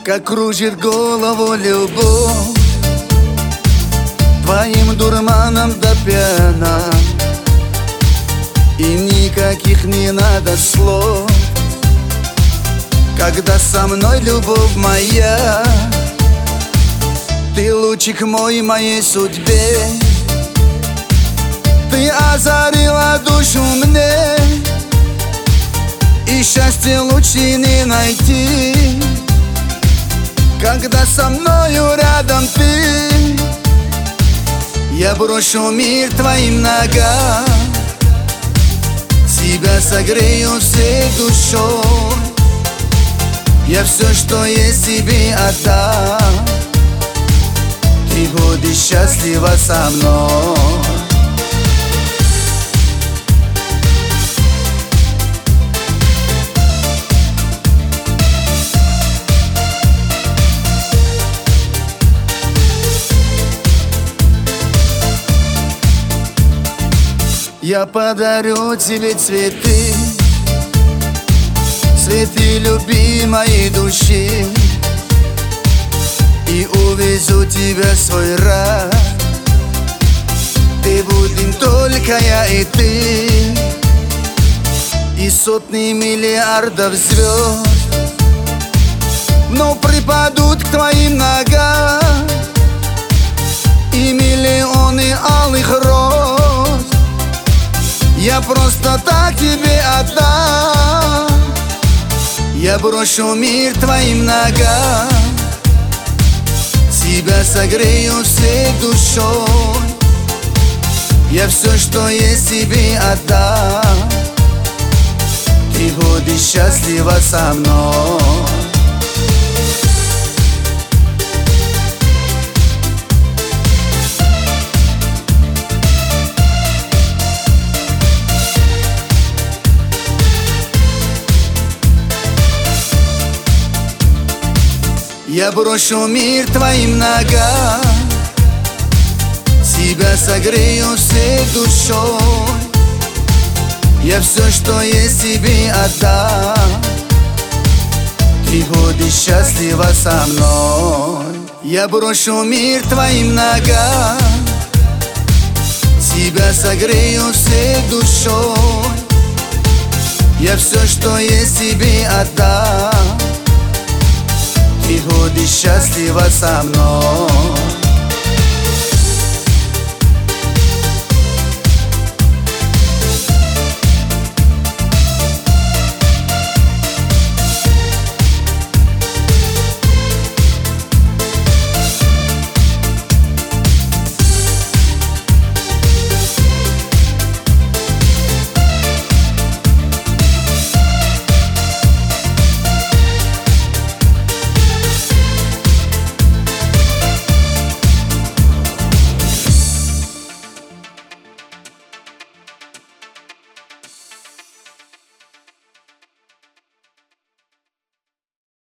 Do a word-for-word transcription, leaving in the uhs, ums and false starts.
как кружит голову любовь, твоим дурманом до пьяна. И никаких не надо слов, когда со мной любовь моя. Ты лучик мой моей судьбе, ты озарила душу мне, и счастье лучше не найти, когда со мною рядом ты. Я брошу мир твоим ногам, тебя согрею всей душой. Я все, что есть, тебе отдам, ты будешь счастлива со мной. Я подарю тебе цветы, цветы любимой души, и увезу тебя в свой рай. Ты будем только я и ты, и сотни миллиардов звезд, но припадут к твоим ногам и миллионы алых роз. Я просто так тебе отдам, я брошу мир твоим ногам, тебя согрею всей душой. Я все, что есть, тебе отдам, ты будешь счастлива со мной. Я брошу мир твоим ногам, тебя согрею всей душой. Я все, что есть, тебе отдам, ты будешь счастлива со мной. Я брошу мир твоим ногам, тебя согрею всей душой. Я все, что есть, тебе отдам, ты будешь счастлива со мной.